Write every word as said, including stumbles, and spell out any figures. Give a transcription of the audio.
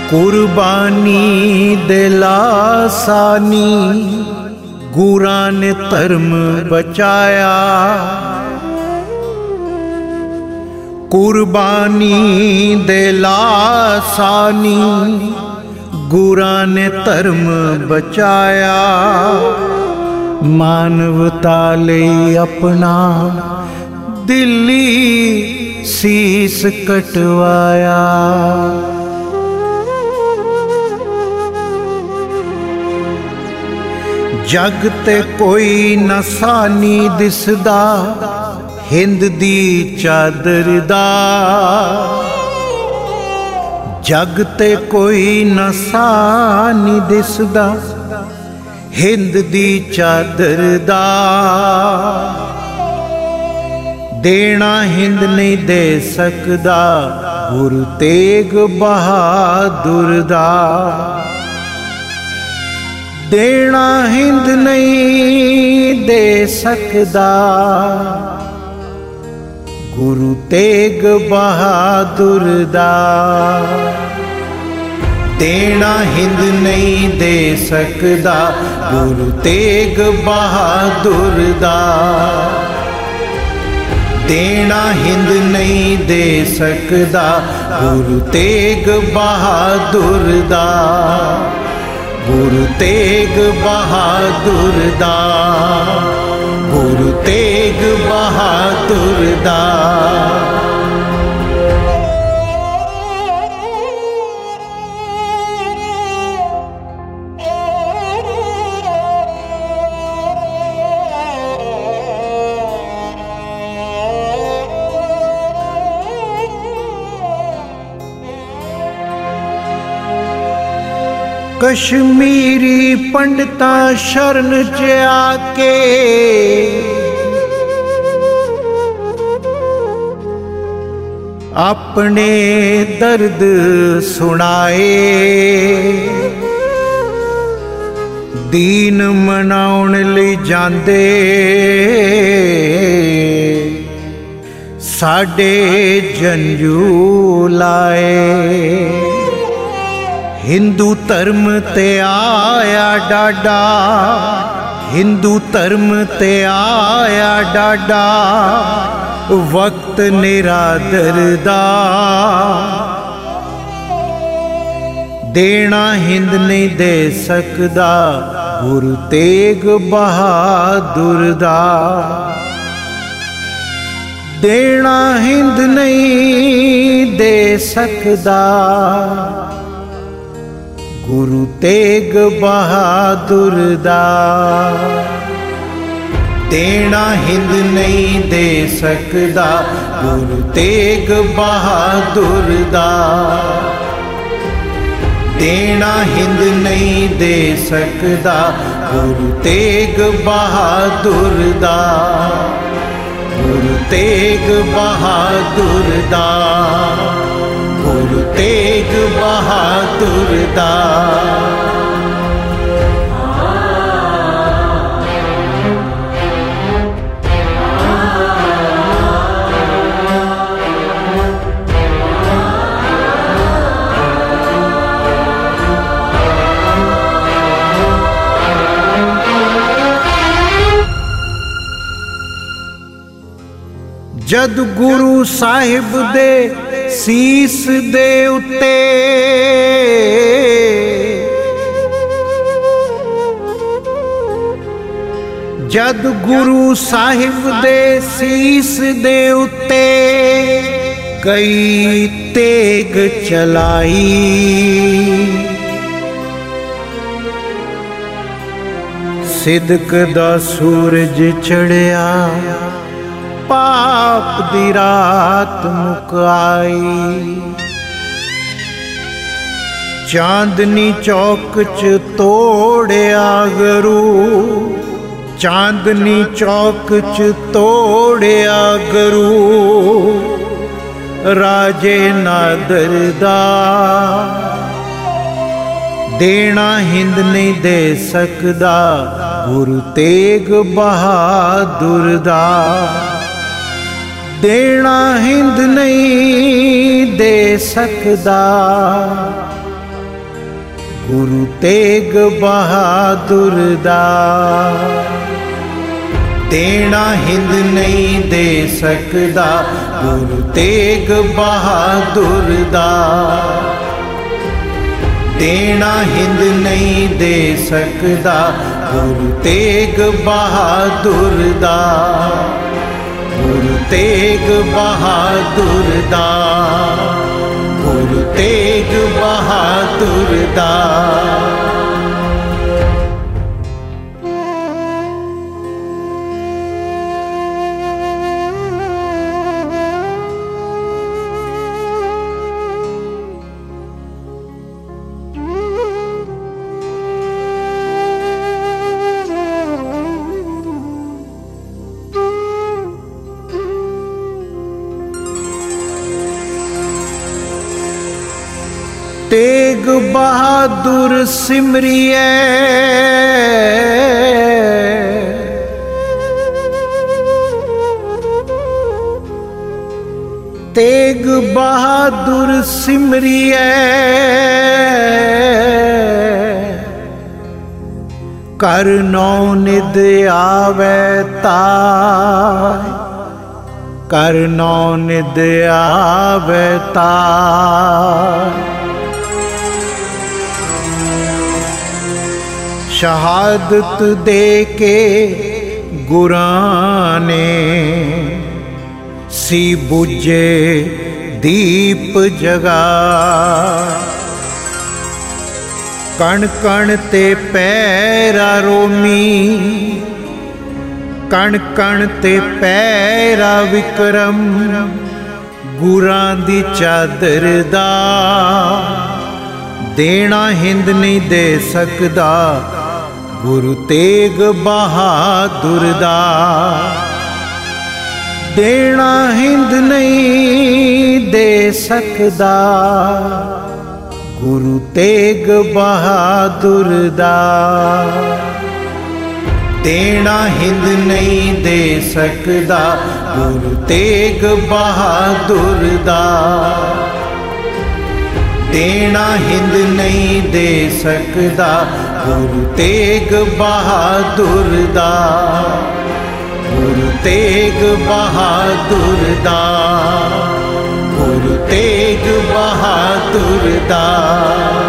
कुर्बानी दे लासानी गुरां ने धर्म बचाया। कुर्बानी दे लासानी गुरां ने धर्म बचाया। मानवता लई अपना दिल्ली सीस कटवाया। जग ते कोई नशा नी दिसदा हिंद दी चादर दा। जग ते कोई नशा नी दिसदा हिंद दी चादर दा। देना हिंद नहीं दे सकदा गुरु तेग बहादुर दा। देना हिंद नहीं दे सकदा गुरु तेग बहादुर दा। देना हिंद नहीं दे सकदा गुरु तेग बहादुर दा। देना हिंद नहीं दे सकदा गुरु तेग बहादुर दा। गुरु तेग बहादुर दा। गुरु तेग बहादुर दा। कश्मीरी पंडिता शरण च आके अपने दर्द सुनाए। दीन मनाउण लई जांदे साडे जंजू लाए। हिंदू धर्म ते आया डाडा। हिंदू धर्म ते आया डाडा वक्त निरादर दा। देना हिंद नहीं दे सकदा गुरु तेग बहादुर दा। देना हिंद नहीं दे सकदा गुरु तेग बहादुर दा। देना हिंद नहीं दे सकदा गुरु तेग बहादुर दा। देना हिंद नहीं दे सकदा गुरु तेग बहादुर दा। गुरु तेग बहादुर दा। गुरु तेग बहादुर दा। जद गुरु साहिब दे सीस दे उत्ते जद गुरु साहिब दे सीस दे उत्ते कई तेग चलाई। सिदक दा सूरज चढ़िया पाप दी रात मुकाई। चांदनी चौक च तोड़िया गुरु। चांदनी चौक च तोड़िया गुरु राजे नादर दा। देना हिंद नहीं दे सकदा गुरु तेग बहादुर दा। देना हिंद नहीं दे सकदा गुरु तेग बहादुर दा। देना हिंद नहीं दे सकदा गुरु तेग बहादुर दा। देना हिंद नहीं दे सकदा गुरु तेग बहादुर दा। गुरु तेग बहादुर दा। गुरु तेग बहादुर दा। तेग बहादुर सिमरिए तेग बहादुर सिमरिए कर नौ निद आवे ताय। कर नौ निद आवे ताय। शहादत दे के गुरां ने सी बुझे दीप जगा। कण कण ते पैरा रोमी कण कण ते पैरा विक्रम गुरां दी चादर दा। देना हिंद नहीं दे सकदा गुरु तेग बहादुर दा। देना हिंद नहीं दे सकदा गुरु तेग बहादुर दा। देना हिंद नहीं दे सकदा गुरु तेग बहादुर दा। देना हिंद नहीं दे सकदा गुरु तेग बहादुर दा। गुरु तेग बहादुर दा। गुरु तेग बहादुर दा।